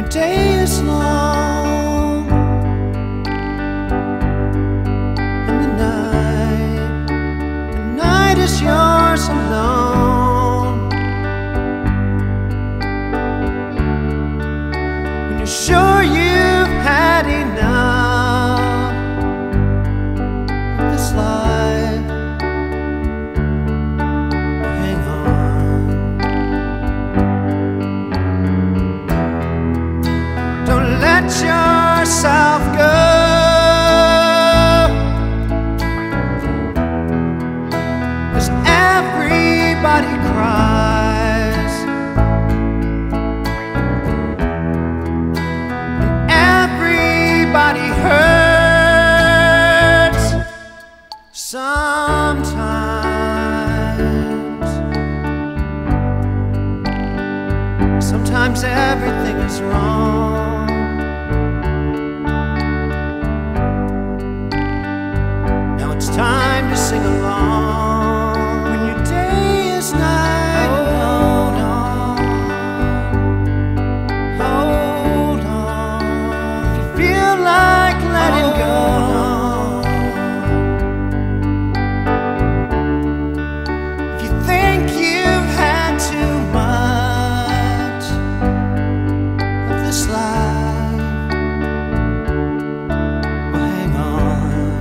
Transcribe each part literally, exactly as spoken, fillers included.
day is long and the night, the night is yours alone. When you're sure you've had enough of this life, hang on. Don't let yourself go, 'cause everybody cries and everybody hurts sometimes. Sometimes everything is wrong. Now it's time to sing along. When your day is night, hold on, hold on. If you feel like letting go, if you think you've had too much of this life, well, hang on.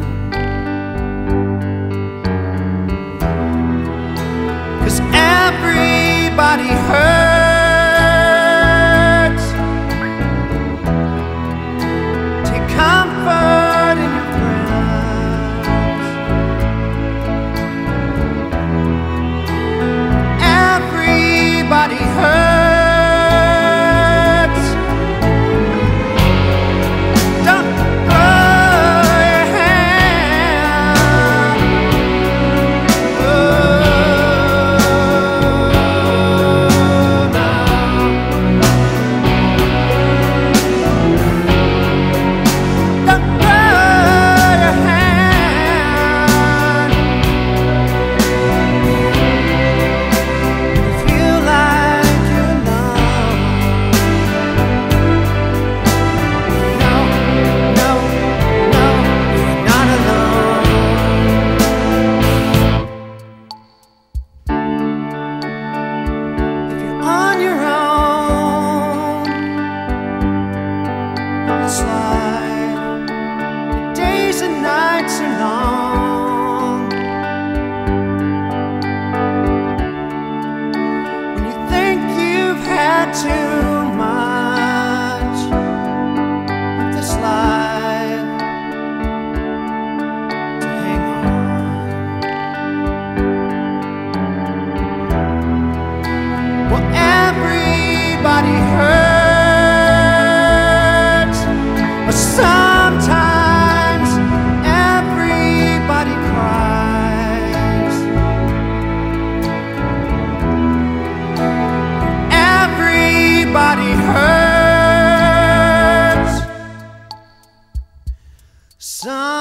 'Cause everybody hurts. Take comfort in your friends. Everybody hurts. Don't throw your hand. Oh, no. Don't throw your hand. You feel like you're alone. No, no, no, you're not alone. If you're on your own in this life, the days and nights are long. When you think you've had too much of this life, to hang on. Well, everybody hurts, but sometimes everybody cries. Everybody hurts. Some